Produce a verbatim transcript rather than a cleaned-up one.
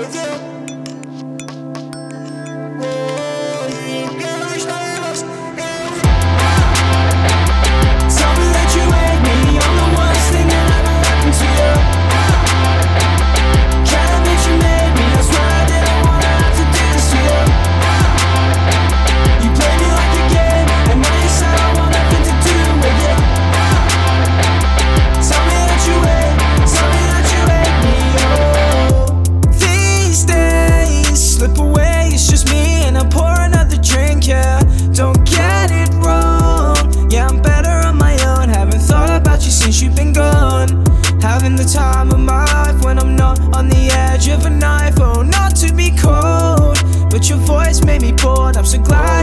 with you. Tell me that you hate me, I'm the worst thing that ever happened to you. Can't admit you made me, I swear I didn't wanna have to do this to you. You played me like a game, and now you said I want nothing to do with you. Tell me that you hate, tell me that you hate me, oh. These days slip away, it's just me and I pour another drink, yeah. Don't get it wrong, yeah, I'm better on my own. Haven't thought about you since you've been gone. Having the time of my life when I'm not on the edge of a knife. Oh, not to be cold, but your voice made me bored. I'm so glad